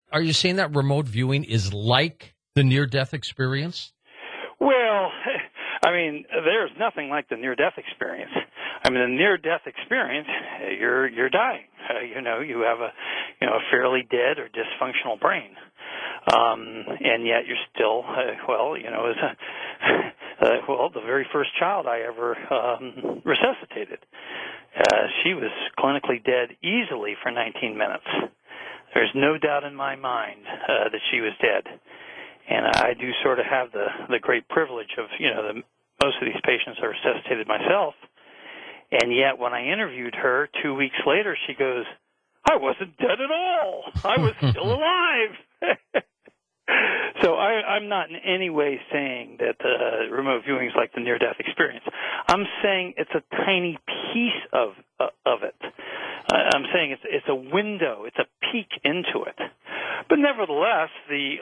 are you saying that remote viewing is like the near-death experience? Well, I mean, there's nothing like the near-death experience. I mean, the near-death experience, you're dying. You have a fairly dead or dysfunctional brain, and yet you're still the very first child I ever resuscitated. She was clinically dead easily for 19 minutes. There's no doubt in my mind that she was dead. And I do sort of have the great privilege of, most of these patients are resuscitated myself. And yet when I interviewed her 2 weeks later, she goes, I wasn't dead at all. I was still alive. So I'm not in any way saying that remote viewing is like the near-death experience. I'm saying it's a tiny piece of it. I'm saying it's a window, it's a peek into it. But nevertheless, the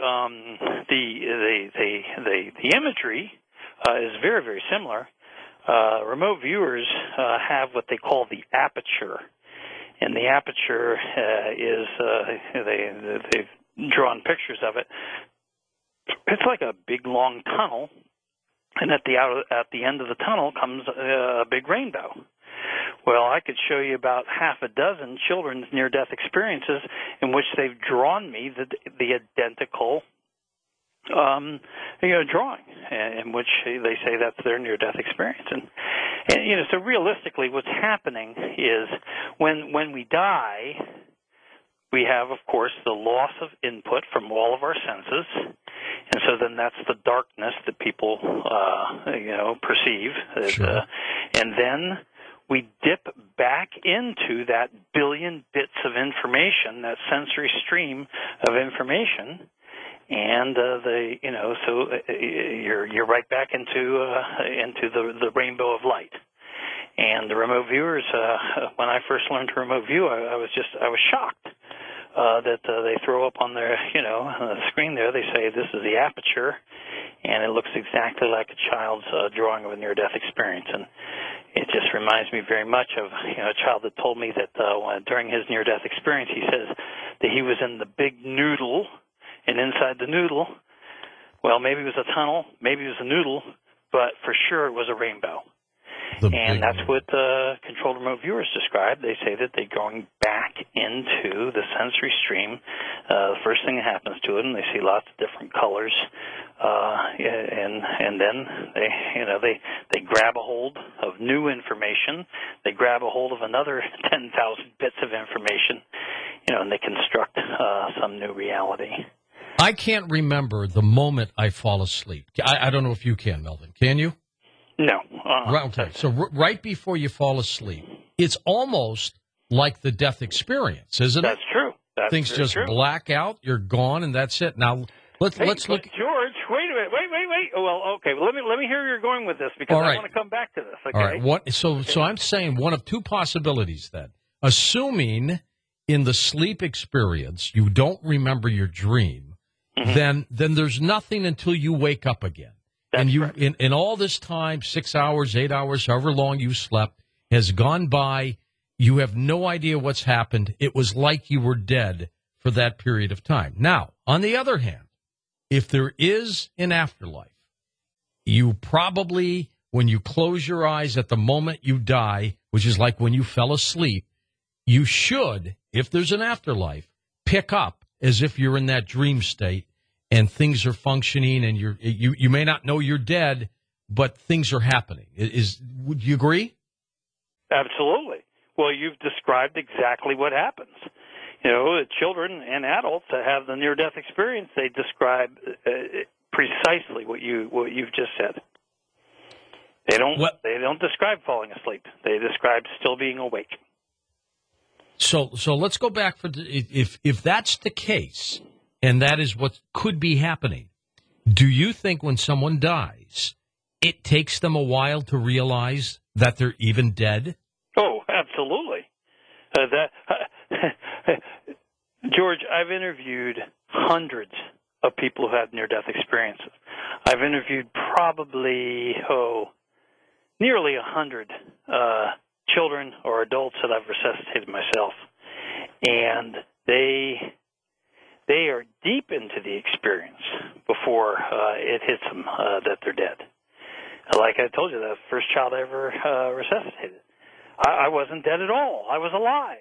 imagery is very, very similar. Remote viewers have what they call the aperture, and the aperture is they've drawn pictures of it. It's like a big long tunnel, and at the end of the tunnel comes a big rainbow. Well, I could show you about half a dozen children's near-death experiences in which they've drawn me the identical drawing, in which they say that's their near-death experience. And so realistically, what's happening is when we die, we have, of course, the loss of input from all of our senses, and so then that's the darkness that people, perceive. Sure. And then we dip back into that billion bits of information, that sensory stream of information, and you're right back into the rainbow of light. And the remote viewers, when I first learned to remote view, I was shocked that they throw up on their on the screen there. They say this is the aperture, and it looks exactly like a child's drawing of a near-death experience. And it just reminds me very much of a child that told me that during his near-death experience, he says that he was in the big noodle, and inside the noodle, well, maybe it was a tunnel, maybe it was a noodle, but for sure it was a rainbow. And that's what controlled remote viewers describe. They say that they're going back into the sensory stream. The first thing that happens to them, they see lots of different colors, and then they grab a hold of new information. They grab a hold of another 10,000 bits of information, and they construct some new reality. I can't remember the moment I fall asleep. I don't know if you can, Melvin. Can you? No. Right, okay. So right before you fall asleep, it's almost like the death experience, isn't it? That's true. Things just black out, you're gone, and that's it. Now, let's look. George, wait a minute. Wait. Well, okay. Well, let me hear where you're going with this, because I want to come back to this. Okay. All right. So I'm saying one of two possibilities then. Assuming in the sleep experience you don't remember your dream, then there's nothing until you wake up again. That's and correct. in all this time, 6 hours, 8 hours, however long you slept, has gone by. You have no idea what's happened. It was like you were dead for that period of time. Now, on the other hand, if there is an afterlife, you probably, when you close your eyes at the moment you die, which is like when you fell asleep, you should, if there's an afterlife, pick up as if you're in that dream state and things are functioning, and you may not know you're dead, but things are happening. Would you agree? Absolutely. Well, you've described exactly what happens. Children and adults that have the near-death experience, they describe precisely what you've just said. They don't describe falling asleep. They describe still being awake. So let's go back if that's the case, and that is what could be happening. Do you think when someone dies, it takes them a while to realize that they're even dead? Oh, absolutely. George, I've interviewed hundreds of people who have near-death experiences. I've interviewed probably nearly 100 children or adults that I've resuscitated myself, and they they are deep into the experience before it hits them that they're dead. Like I told you, the first child I ever resuscitated, I wasn't dead at all. I was alive.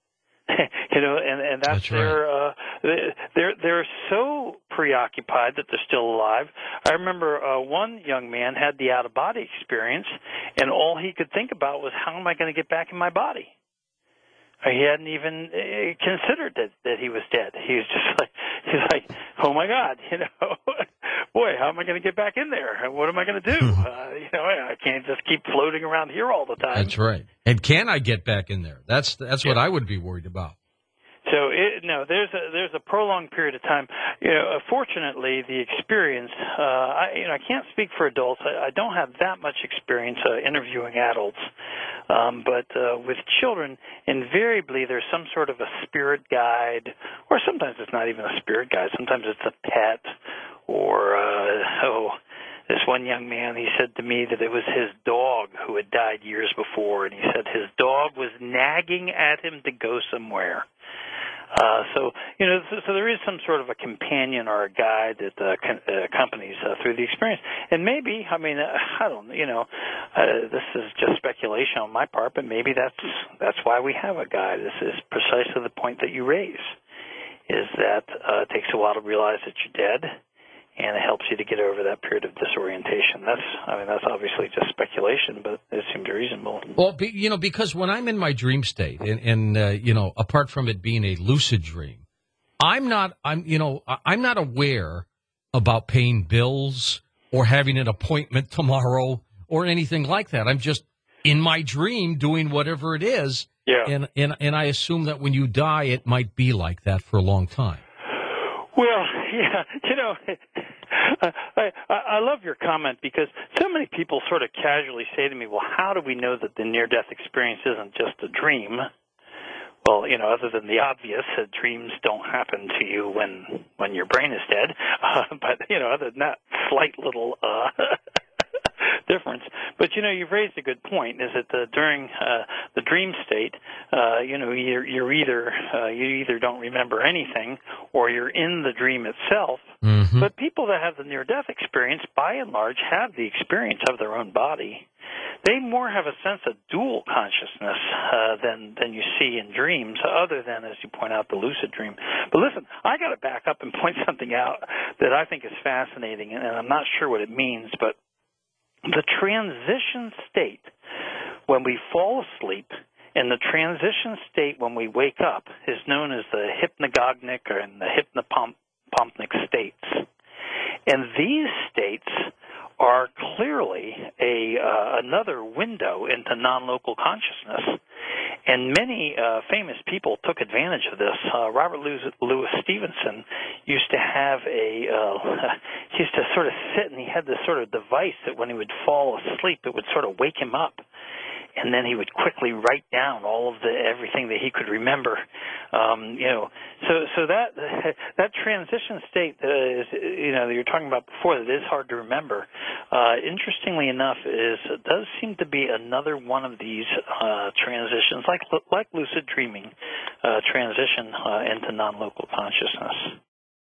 And that's right. They're so preoccupied that they're still alive. I remember one young man had the out of body experience, and all he could think about was, how am I going to get back in my body? He hadn't even considered that he was dead. He was just like, oh my God, boy, how am I going to get back in there? What am I going to do? I can't just keep floating around here all the time. That's right. And can I get back in there? That's what I would be worried about. So there's a prolonged period of time. Fortunately, the experience. I can't speak for adults. I don't have that much experience interviewing adults, but with children, invariably there's some sort of a spirit guide, or sometimes it's not even a spirit guide. Sometimes it's a pet, or this one young man, he said to me that it was his dog who had died years before, and he said his dog was nagging at him to go somewhere. So there is some sort of a companion or a guide that accompanies through the experience. And maybe, I don't, this is just speculation on my part, but maybe that's why we have a guide. This is precisely the point that you raise, is that it takes a while to realize that you're dead, and it helps you to get over that period of disorientation. That's obviously just speculation, but it seemed reasonable. Well, because when I'm in my dream state, and apart from it being a lucid dream, I'm not aware about paying bills or having an appointment tomorrow or anything like that. I'm just in my dream doing whatever it is. Yeah. And I assume that when you die, it might be like that for a long time. Well, yeah, I love your comment, because so many people sort of casually say to me, well, how do we know that the near-death experience isn't just a dream? Well, other than the obvious, dreams don't happen to you when your brain is dead. But, other than that slight little difference. But, you've raised a good point, is that during the dream state, you either don't remember anything or you're in the dream itself. Mm-hmm. But people that have the near-death experience, by and large, have the experience of their own body. They more have a sense of dual consciousness than you see in dreams, other than, as you point out, the lucid dream. But listen, I got to back up and point something out that I think is fascinating, and I'm not sure what it means, but the transition state when we fall asleep and the transition state when we wake up is known as the hypnagogic or the hypnopompic states. And these states are clearly another window into non-local consciousness. And many famous people took advantage of this. Robert Louis Stevenson used to have he used to sort of sit, and he had this sort of device that when he would fall asleep, it would sort of wake him up. And then he would quickly write down all of everything that he could remember. So that transition state that you're talking about before, that is hard to remember. Interestingly enough, does seem to be another one of these transitions, like lucid dreaming, transition into non-local consciousness.